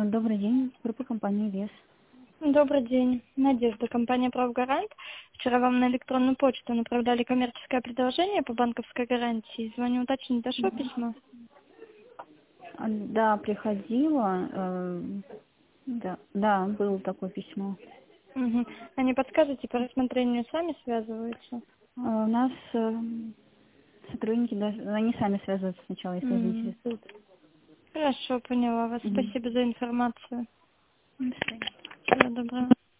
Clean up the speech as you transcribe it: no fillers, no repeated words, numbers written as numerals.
Добрый день, группа компании «Вес». Добрый день. Надежда, компания «Правгарант». Вчера вам на электронную почту направляли коммерческое предложение по банковской гарантии. Звоню уточнить, дошло письмо? Да, приходила. Да, было такое письмо. Угу. А не подскажете, по рассмотрению сами связываются? У нас сотрудники, даже, они сами связываются сначала, если заинтересуют. Хорошо, поняла вас. Мгм. Спасибо за информацию. До свидания. Всего доброго.